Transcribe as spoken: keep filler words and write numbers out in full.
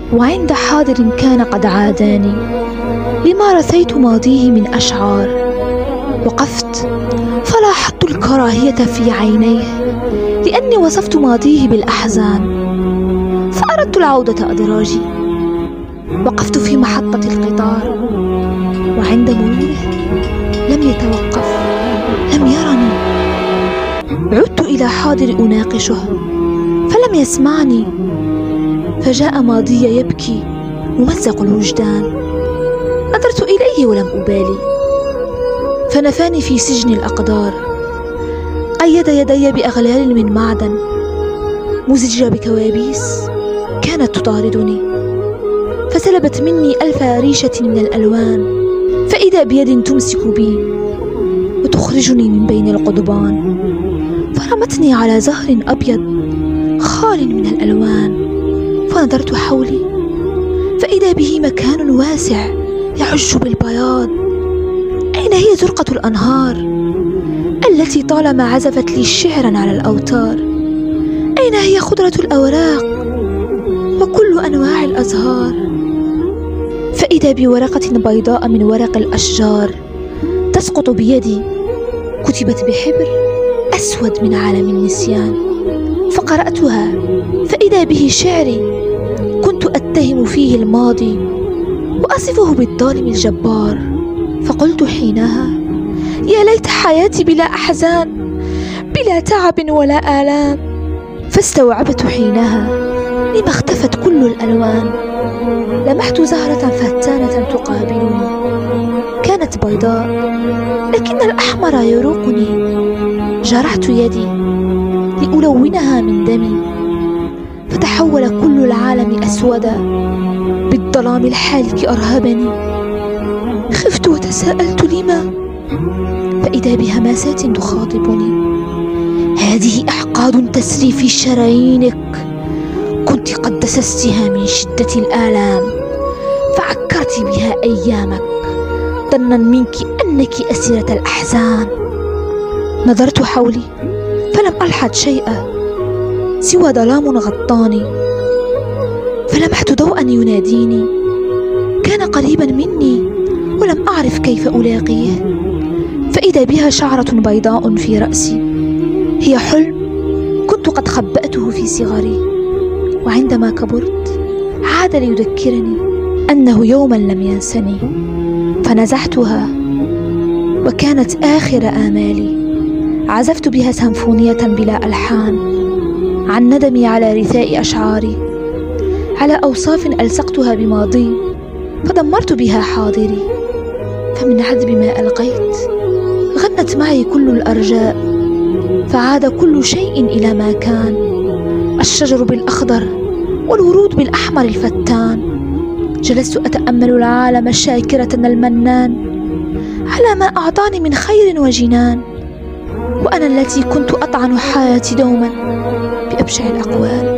وعند حاضر كان قد عاداني لما رثيت ماضيه من أشعار. وقفت فلاحظت الكراهية في عينيه لأني وصفت ماضيه بالأحزان، فأردت العودة أدراجي. وقفت في محطة القطار، وعند مروره لم يتوقف، لم يرني. عدت إلى حاضر أناقشه فلم يسمعني، فجاء ماضي يبكي ممزق الوجدان. نظرت إليه ولم أبالي، فنفاني في سجن الأقدار. قيد يدي بأغلال من معدن مزجة بكوابيس كانت تطاردني، فسلبت مني ألف ريشة من الألوان، فإذا بيد تمسك بي وتخرجني من بين القضبان، فرمتني على زهر أبيض خال من الألوان. فنظرت حولي فإذا به مكان واسع يعج بالبياض. أين هي زرقة الأنهار التي طالما عزفت لي شعرا على الأوتار؟ أين هي خضرة الأوراق وكل أنواع الأزهار؟ فإذا بورقة بيضاء من ورق الأشجار تسقط بيدي، كتبت بحبر أسود من عالم النسيان. فقرأتها فإذا به شعري كنت أتهم فيه الماضي وأصفه بالظالم الجبار. فقلت حينها يا ليت حياتي بلا أحزان، بلا تعب ولا آلام. فاستوعبت حينها لما اختفت كل الألوان. لمحت زهرة فتانة تقابلني، كانت بيضاء لكن الأحمر يروقني. جرحت يدي لألونها من دمي، فتحول كل العالم أسودا بالظلام الحالك أرهبني. خفت وتساءلت لما، فإذا بهماسات تخاطبني: هذه أحقاد تسري في شرايينك، كنت قد دسستها من شدة الآلام، فعكرت بها أيامك ظنا منك أنك أسيرة الأحزان. نظرت حولي فلم ألحظ شيئا سوى ظلام غطاني، فلمحت ضوءا يناديني، كان قريبا مني ولم أعرف كيف ألاقيه. فإذا بها شعرة بيضاء في رأسي، هي حلم كنت قد خبأته في صغري، وعندما كبرت عاد ليذكرني أنه يوما لم ينسني. فنزحتها وكانت آخر آمالي. عزفت بها سمفونية بلا ألحان عن ندمي على رثاء أشعاري، على أوصاف ألصقتها بماضي فدمرت بها حاضري. فمن عذب ما ألقيت غنت معي كل الأرجاء، فعاد كل شيء إلى ما كان، الشجر بالأخضر والورود بالأحمر الفتان. جلست أتأمل العالم شاكرة المنان على ما أعطاني من خير وجنان، وأنا التي كنت أطعن حياتي دوما بأبشع الأقوال.